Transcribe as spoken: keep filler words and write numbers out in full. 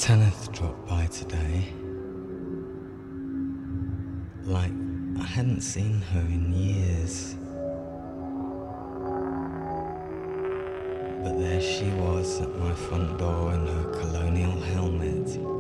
Tanith dropped by today. Like I hadn't seen her in years. But there she was at my front door in her colonial helmet.